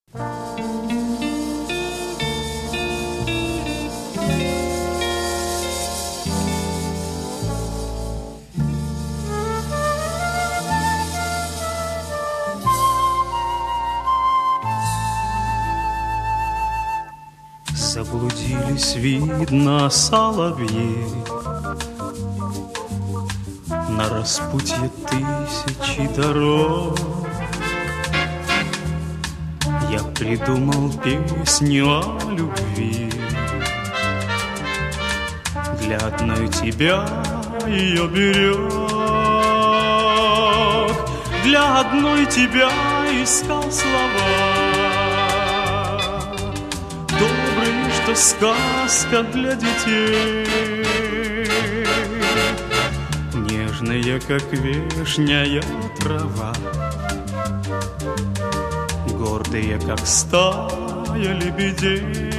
Заблудились, видно, соловьи на распутье тысячи дорог. Я придумал песню о любви, для одной тебя ее берег, для одной тебя искал слова добрые, что сказка для детей, нежная, как вешняя трава, гордые, как стая лебедей.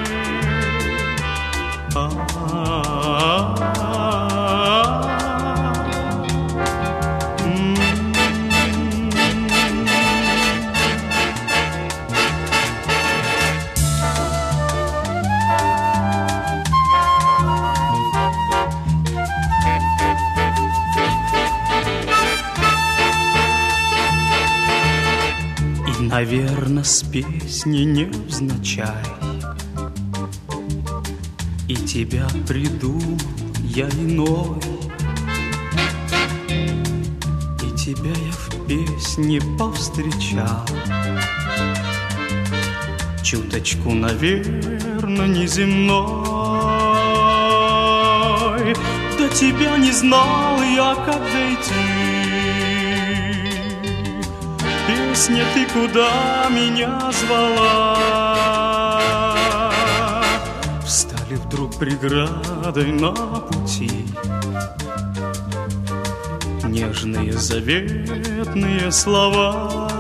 Наверно, с песни невзначай и тебя придумал я иной, и тебя я в песне повстречал, чуточку, наверно, неземной. До тебя не знал я, как дойти. Песня, ты куда меня звала? Встали вдруг преградой на пути нежные заветные слова.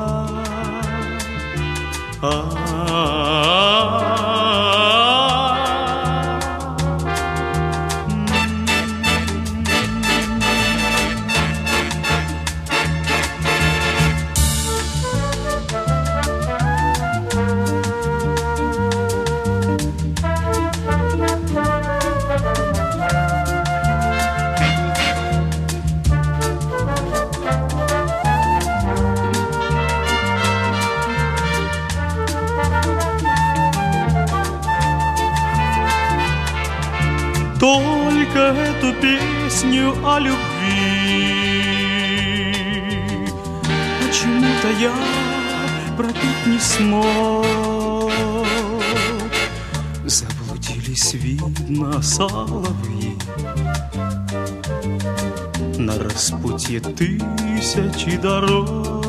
Только эту песню о любви почему-то я пропеть не смог. Заблудились, видно, соловьи на распутье тысячи дорог.